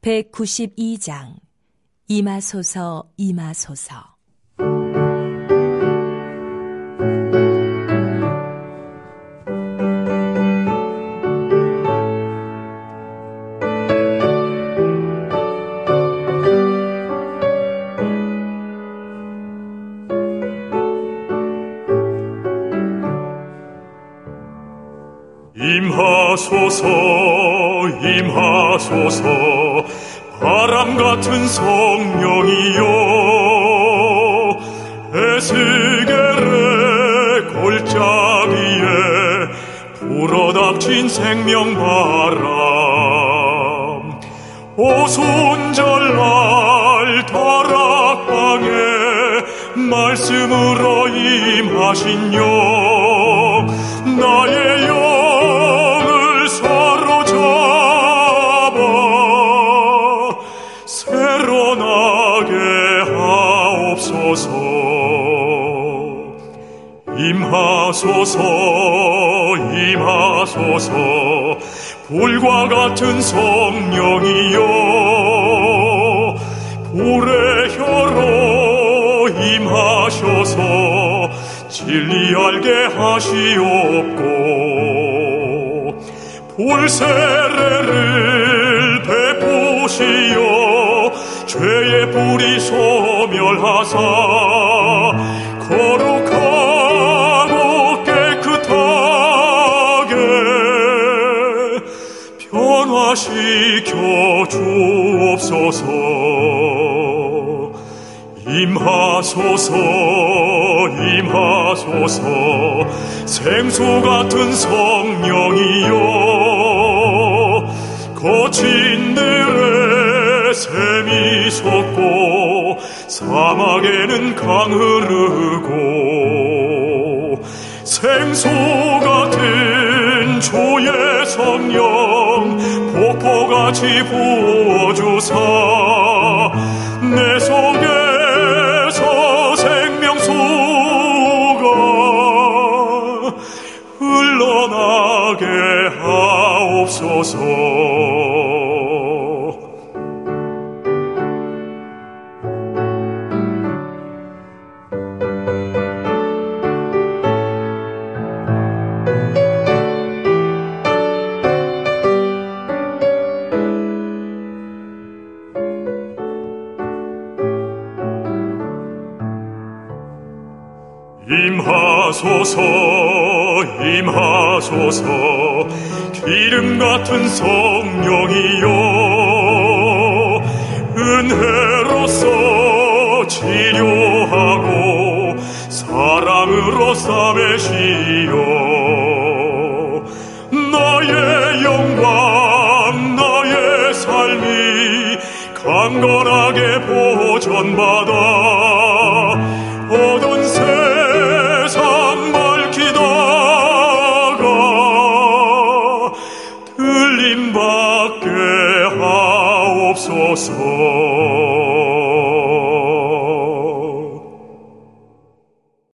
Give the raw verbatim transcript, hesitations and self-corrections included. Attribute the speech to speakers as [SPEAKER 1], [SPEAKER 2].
[SPEAKER 1] 백구십이 장 임하소서 임하소서.
[SPEAKER 2] 임하소서 임하소서 바람 같은 성령이여 에스겔의 골짜기에 불어닥친 생명바람 오손절날 다락방에 말씀으로 임하신 영 나의 영을 사로잡아 새로나게 하옵소서. 임하소서 임하소서 불과 같은 성령이여 불의 혀로 임하셔서 진리 알게 하시옵고 불세례를 베푸시어 죄의 뿌리 소멸하사 거룩하고 깨끗하게 변화시켜 주옵소서. 임하소서 임하소서 생수 같은 성령이여 거친 들에 샘이 솟고 사막에는 강 흐르고 생수 같은 주의 성령 폭포같이 부어주사 내 속에서 생명수가 흘러나게 하옵소서. 임하소서 임하소서 기름 같은 성령이여 은혜로서 치료하고 사랑으로 싸매시어 나의 영광 나의 삶이 강건하게 보존받아 어두운 세상 밝히다가 들림받게 하옵소서.